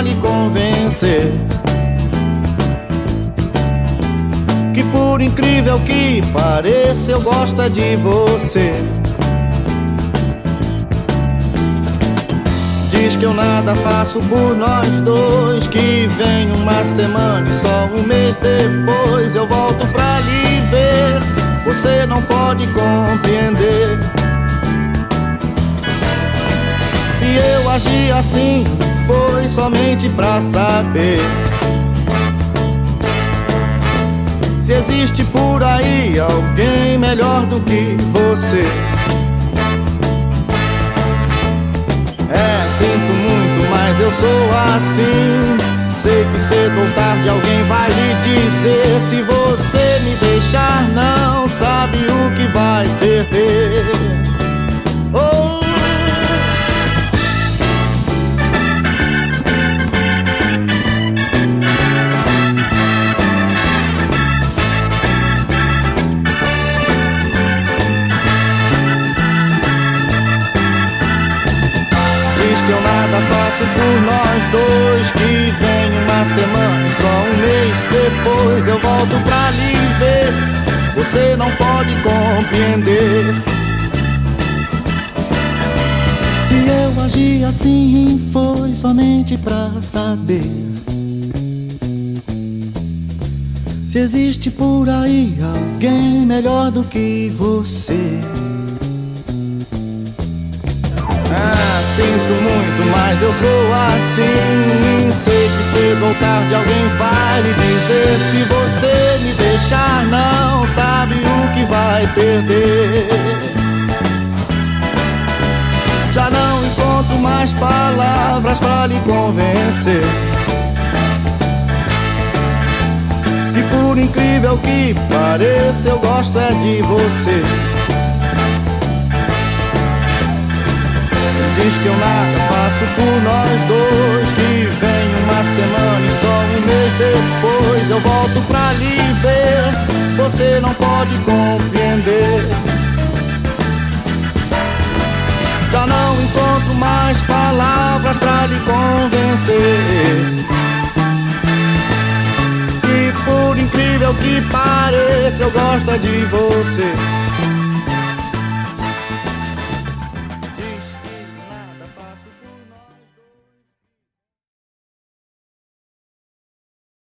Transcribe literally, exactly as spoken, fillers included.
lhe convencer que, por incrível que pareça, eu gosto é de você. Diz que eu nada faço por nós dois, que vem uma semana e só um mês depois eu volto pra lhe ver. Você não pode compreender. Se eu agi assim, foi somente pra saber se existe por aí alguém melhor do que você. É, sinto muito, mas eu sou assim. Sei que cedo ou tarde alguém vai lhe dizer: se você me deixar, não sabe o que vai perder. Oh. Que eu nada faço por nós dois, que vem uma semana e só um mês depois eu volto pra lhe ver. Você não pode compreender. Se eu agi assim, foi somente pra saber se existe por aí alguém melhor do que você. Ah, sinto muito, mas eu sou assim. Sei que cedo ou tarde alguém vai lhe dizer: se você me deixar, não sabe o que vai perder. Já não encontro mais palavras pra lhe convencer que, por incrível que pareça, eu gosto é de você. Diz que eu nada faço por nós dois, que vem uma semana e só um mês depois eu volto pra lhe ver. Você não pode compreender. Já não encontro mais palavras pra lhe convencer que, por incrível que pareça, eu gosto é de você.